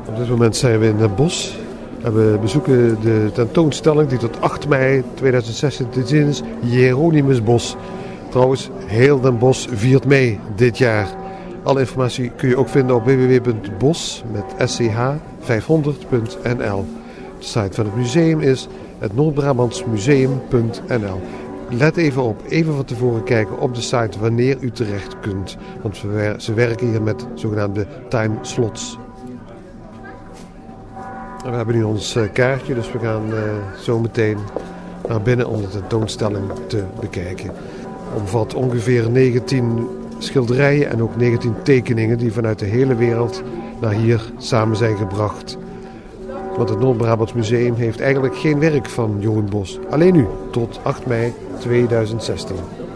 Op dit moment zijn we in het bos. En we bezoeken de tentoonstelling die tot 8 mei 2016 te zien is. Hieronymusbos. Trouwens, heel Den Bosch viert mee dit jaar. Alle informatie kun je ook vinden op www.bos500.nl. De site van het museum is het noordbrabantsmuseum.nl. Let even op, even van tevoren kijken op de site wanneer u terecht kunt. Want ze werken hier met zogenaamde time slots. We hebben nu ons kaartje, dus we gaan zo meteen naar binnen om de tentoonstelling te bekijken. Het omvat ongeveer 19 schilderijen en ook 19 tekeningen die vanuit de hele wereld naar hier samen zijn gebracht. Want het Noord-Brabants Museum heeft eigenlijk geen werk van Jeroen Bosch. Alleen nu, tot 8 mei 2016.